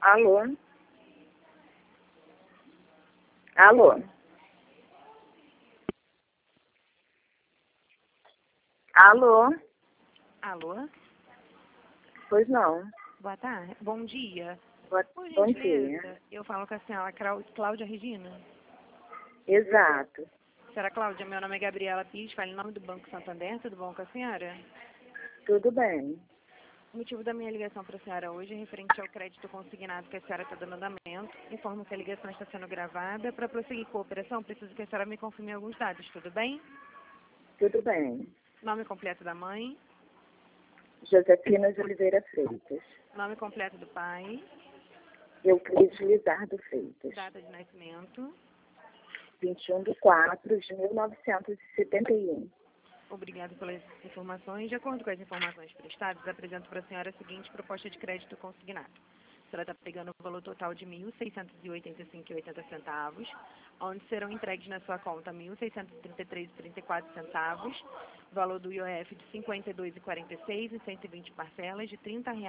Alô? Alô? Alô? Alô? Pois não. Boa tarde. Bom dia. Por Bom gentileza, dia. eu falo com a senhora Cláudia Regina. Exato. Senhora Cláudia, meu nome é Gabriela Pires, falo em nome do Banco Santander, tudo bom com a senhora? Tudo bem. O motivo da minha ligação para a senhora hoje é referente ao crédito consignado que a senhora está dando andamento. Informo que a ligação está sendo gravada. Para prosseguir com a operação, preciso que a senhora me confirme alguns dados, tudo bem? Tudo bem. Nome completo da mãe, Josefina de Oliveira Freitas. nome completo do pai, Euclides Lizardo Freitas. data de nascimento. 21/4/1971. Obrigada pelas informações. De acordo com as informações prestadas, apresento para a senhora a seguinte proposta de crédito consignado. A senhora está pegando o valor total de R$ 1.685,80, onde serão entregues na sua conta R$ 1.633,34, valor do IOF de R$ 52,46 em 120 parcelas de R$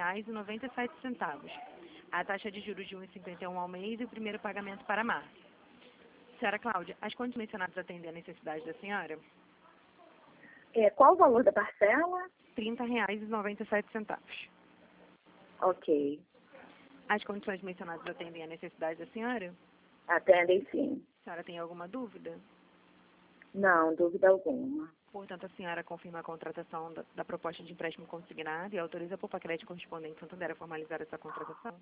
30,97. A taxa de juros de 1,51 ao mês e o primeiro pagamento para março. Senhora Cláudia, as contas mencionadas atendem a necessidade da senhora? Qual o valor da parcela? R$ 30,97. Ok. As condições mencionadas atendem a necessidade da senhora? Atendem sim. A senhora tem alguma dúvida? Não, dúvida alguma. Portanto, a senhora confirma a contratação da proposta de empréstimo consignado e autoriza a Poupa-Crédito correspondente Santander a formalizar essa contratação?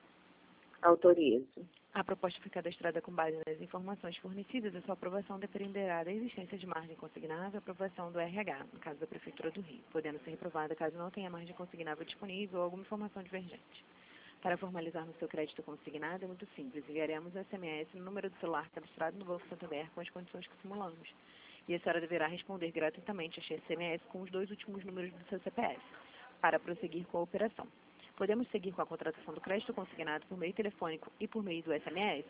Autorizo. A proposta foi cadastrada com base nas informações fornecidas. A sua aprovação dependerá da existência de margem consignável e aprovação do RH, no caso da Prefeitura do Rio, podendo ser reprovada caso não tenha margem consignável disponível ou alguma informação divergente. Para formalizar no seu crédito consignado é muito simples. Enviaremos um SMS no número do celular cadastrado no Banco Santander com as condições que simulamos. E a senhora deverá responder gratuitamente a este SMS com os 2 últimos números do seu CPF, para prosseguir com a operação. Podemos seguir com a contratação do crédito consignado por meio telefônico e por meio do SMS?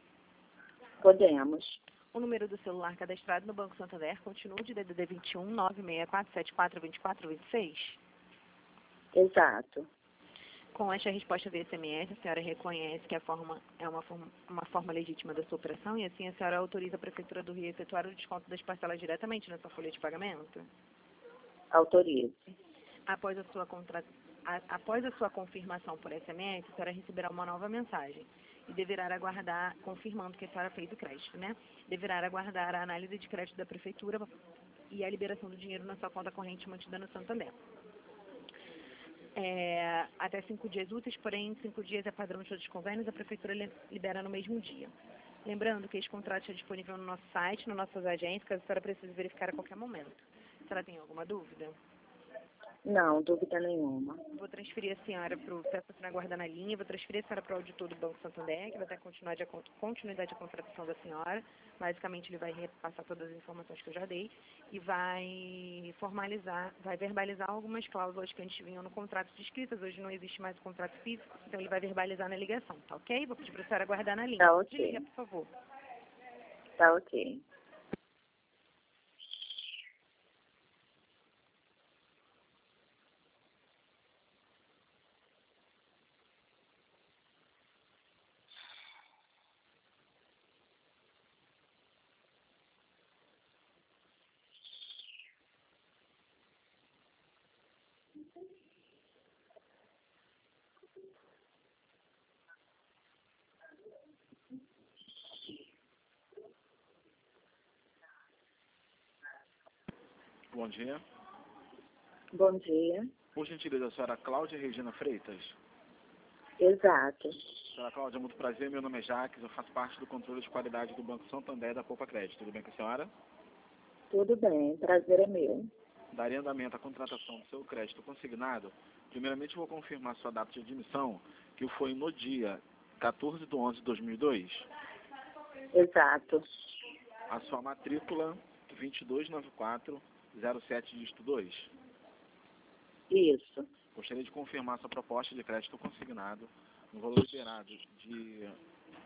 Podemos. O número do celular cadastrado no Banco Santander continua de DDD 21 96474 2426? Exato. Com esta resposta via SMS, a senhora reconhece que a forma é uma forma legítima da sua operação e assim a senhora autoriza a Prefeitura do Rio a efetuar o desconto das parcelas diretamente na sua folha de pagamento? Autorizo. Após a sua confirmação por SMS, a senhora receberá uma nova mensagem e deverá aguardar, confirmando que a senhora fez o crédito, né? Deverá aguardar a análise de crédito da Prefeitura e a liberação do dinheiro na sua conta corrente mantida no Santander. Até 5 dias úteis, porém 5 dias é padrão de todos os convênios, a Prefeitura libera no mesmo dia. Lembrando que esse contrato está disponível no nosso site, nas nossas agências, caso a senhora precise verificar a qualquer momento. A senhora tem alguma dúvida? Não, dúvida nenhuma. Vou transferir a senhora peço a senhora aguardar na linha, vou transferir a senhora para o auditor do Banco Santander, que vai dar continuidade à contratação da senhora. Basicamente, ele vai repassar todas as informações que eu já dei e vai verbalizar algumas cláusulas que antes vinham no contrato de escritas. Hoje não existe mais o contrato físico, então ele vai verbalizar na ligação, tá ok? Vou pedir para a senhora aguardar na linha. Tá ok. Desliga, por favor. Tá ok. Bom dia. Bom dia. Por gentileza, a senhora Cláudia Regina Freitas. Exato. Senhora Cláudia, muito prazer. Meu nome é Jaques. Eu faço parte do controle de qualidade do Banco Santander da Poupa-Crédito. Tudo bem com a senhora? Tudo bem. Prazer é meu. Daria andamento à contratação do seu crédito consignado. Primeiramente, eu vou confirmar sua data de admissão, que foi no dia 14/11/2002. Exato. A sua matrícula 229407 dígito 2. Isso. Gostaria de confirmar sua proposta de crédito consignado no valor liberado de R$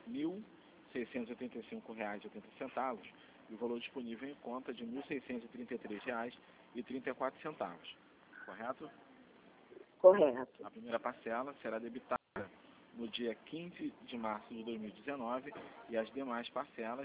1.685,80 e o valor disponível em conta de R$ 1.633,34. Correto? Correto. A primeira parcela será debitada no dia 15 de março de 2019 e as demais parcelas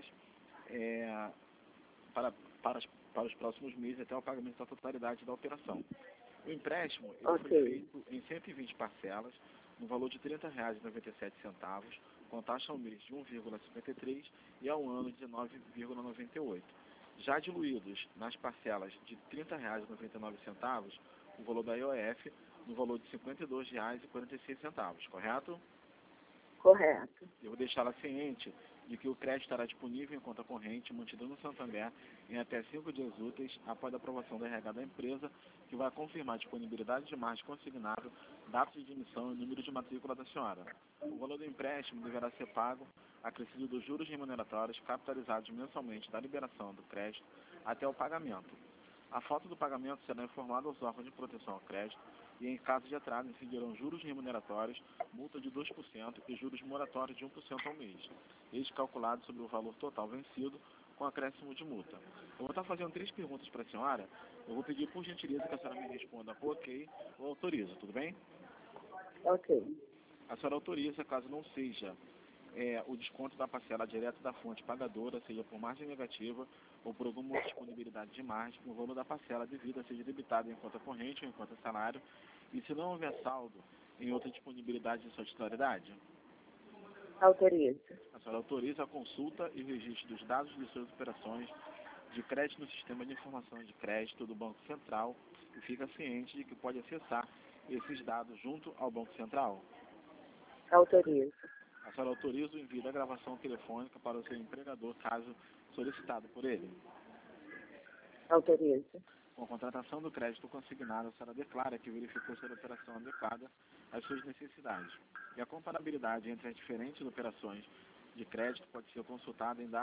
para os próximos meses até o pagamento da totalidade da operação. O empréstimo ele foi feito em 120 parcelas, no valor de R$ 30,97, com taxa ao mês de 1,53 e ao ano de 19,98. Já diluídos nas parcelas de R$ 30,99, o valor da IOF no valor de R$ 52,46, correto? Correto. Eu vou deixá-la ciente de que o crédito estará disponível em conta corrente mantida no Santander em até 5 dias úteis após a aprovação da RH da empresa, que vai confirmar a disponibilidade de margem consignável, data de emissão e número de matrícula da senhora. O valor do empréstimo deverá ser pago acrescido dos juros remuneratórios capitalizados mensalmente da liberação do crédito até o pagamento. A falta do pagamento será informada aos órgãos de proteção ao crédito e, em caso de atraso, incidirão juros remuneratórios, multa de 2% e juros moratórios de 1% ao mês, eles calculados sobre o valor total vencido, com acréscimo de multa. Eu vou estar fazendo 3 perguntas para a senhora. Eu vou pedir, por gentileza, que a senhora me responda por ok ou autoriza, tudo bem? Ok. A senhora autoriza, caso não seja o desconto da parcela direto da fonte pagadora, seja por margem negativa ou por alguma outra disponibilidade de margem, o valor da parcela devida seja debitado em conta corrente ou em conta salário, e se não houver saldo em outra disponibilidade de sua titularidade? Autorizo. A senhora autoriza a consulta e o registro dos dados de suas operações de crédito no Sistema de Informação de Crédito do Banco Central e fica ciente de que pode acessar esses dados junto ao Banco Central? Autorizo. A senhora autoriza o envio da gravação telefônica para o seu empregador, caso solicitado por ele? Autorizo. Com a contratação do crédito consignado, a senhora declara que verificou ser a operação adequada às suas necessidades. E a comparabilidade entre as diferentes operações de crédito pode ser consultada em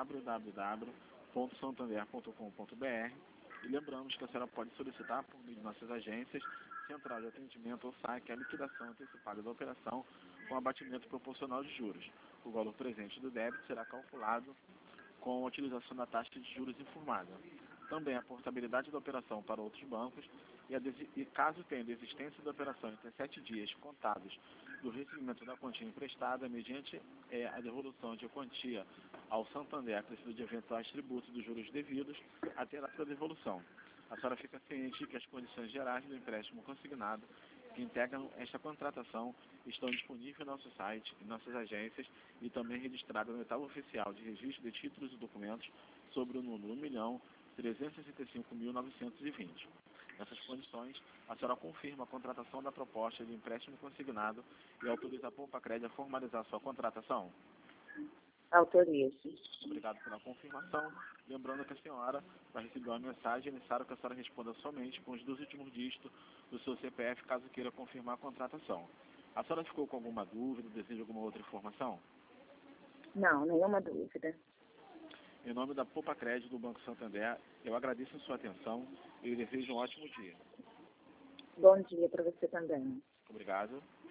www.santander.com.br e lembramos que a senhora pode solicitar por meio de nossas agências, central de atendimento ou SAC, a liquidação antecipada da operação com abatimento proporcional de juros. O valor presente do débito será calculado com a utilização da taxa de juros informada. Também a portabilidade da operação para outros bancos e caso tenha desistência da operação entre 7 dias contados do recebimento da quantia emprestada, mediante a devolução de quantia ao Santander acrescido de eventuais tributos dos juros devidos, até a sua devolução. A senhora fica ciente de que as condições gerais do empréstimo consignado que integram esta contratação estão disponíveis no nosso site, em nossas agências e também registradas no edital oficial de registro de títulos e documentos sobre o número 1.365.920. Nessas condições, a senhora confirma a contratação da proposta de empréstimo consignado e autoriza a Poupa-Crédito a formalizar sua contratação? Autorizo. Obrigado pela confirmação. Lembrando que a senhora vai receber uma mensagem, é necessário que a senhora responda somente com os 2 últimos dígitos do seu CPF, caso queira confirmar a contratação. A senhora ficou com alguma dúvida, deseja alguma outra informação? Não, nenhuma dúvida. Em nome da Poupa-Crédito do Banco Santander, eu agradeço a sua atenção e lhe desejo um ótimo dia. Bom dia para você também. Obrigado.